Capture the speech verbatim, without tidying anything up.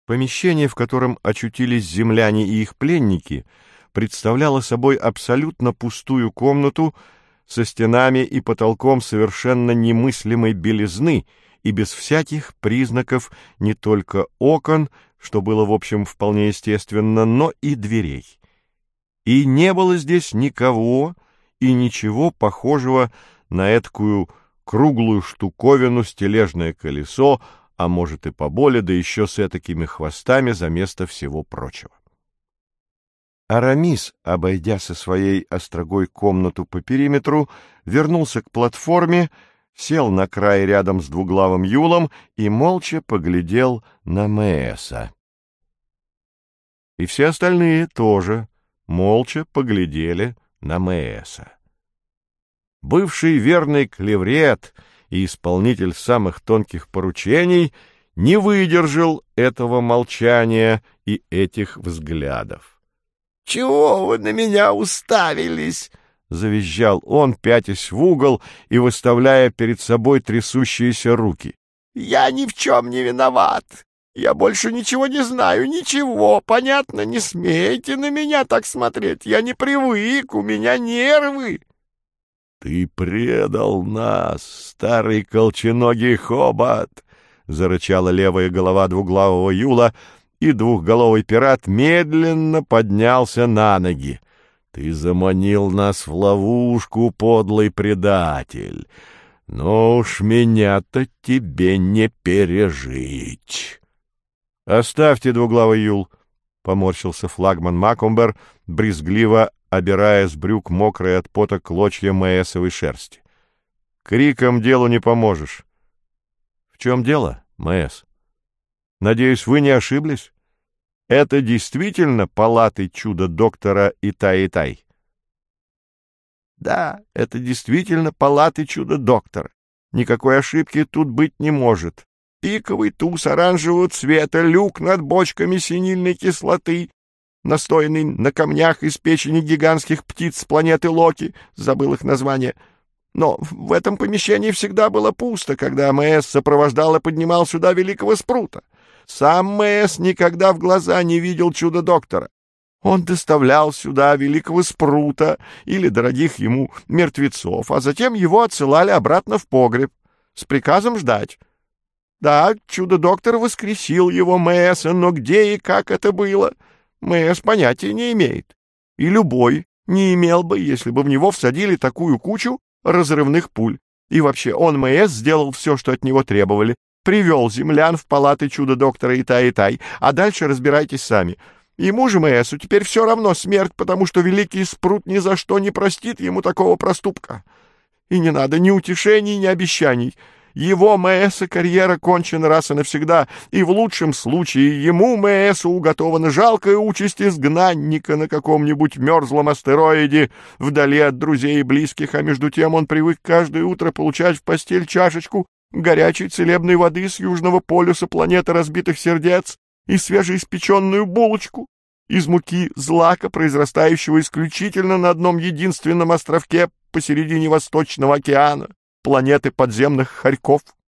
Помещение, в котором очутились земляне и их пленники, представляло собой абсолютно пустую комнату со стенами и потолком совершенно немыслимой белизны и без всяких признаков не только окон, что было, в общем, вполне естественно, но и дверей. И не было здесь никого и ничего похожего на эткую круглую штуковину, стележное колесо, а может и поболее, да еще с этакими хвостами за место всего прочего. Арамис, обойдя со своей острогой комнату по периметру, вернулся к платформе, сел на край рядом с двуглавым Юлом и молча поглядел на Меэса. И все остальные тоже молча поглядели на Меэса. Бывший верный клеврет и исполнитель самых тонких поручений не выдержал этого молчания и этих взглядов. — Чего вы на меня уставились? — завизжал он, пятясь в угол и выставляя перед собой трясущиеся руки. — Я ни в чем не виноват. Я больше ничего не знаю, ничего, понятно? Не смейте на меня так смотреть. Я не привык, у меня нервы. — Ты предал нас, старый колченогий хобот! — зарычала левая голова двуглавого Юла, и двухголовый пират медленно поднялся на ноги. — Ты заманил нас в ловушку, подлый предатель. Но уж меня-то тебе не пережить. — Оставьте, двуглавый Юл, — поморщился флагман Макумбер, брезгливо обирая с брюк мокрые от пота клочья Меэсовой шерсти. — Криком делу не поможешь. — В чем дело, Меэс? Надеюсь, вы не ошиблись? Это действительно палаты чудо-доктора Итай-Итай? — Да, это действительно палаты чудо-доктора. Никакой ошибки тут быть не может. Пиковый туз оранжевого цвета, люк над бочками синильной кислоты, настоянный на камнях из печени гигантских птиц с планеты Локи, забыл их название. Но в этом помещении всегда было пусто, когда Меэс сопровождал и поднимал сюда великого Спрута. Сам Меэс никогда в глаза не видел чудо-доктора. Он доставлял сюда великого Спрута или дорогих ему мертвецов, а затем его отсылали обратно в погреб с приказом ждать. Да, чудо-доктор воскресил его Меэса, но где и как это было, Меэс понятия не имеет. И любой не имел бы, если бы в него всадили такую кучу разрывных пуль. И вообще, он, Меэс, сделал все, что от него требовали. Привел землян в палаты чудо-доктора Итай-Итай, а дальше разбирайтесь сами. Ему же, Меэсу, теперь все равно смерть, потому что великий Спрут ни за что не простит ему такого проступка. И не надо ни утешений, ни обещаний. Его, Меэса, карьера кончена раз и навсегда, и в лучшем случае ему, Меэсу, уготована жалкая участь изгнанника на каком-нибудь мерзлом астероиде вдали от друзей и близких, а между тем он привык каждое утро получать в постель чашечку горячей целебной воды с южного полюса планеты разбитых сердец и свежеиспеченную булочку из муки злака, произрастающего исключительно на одном единственном островке посередине Восточного океана, планеты подземных хорьков.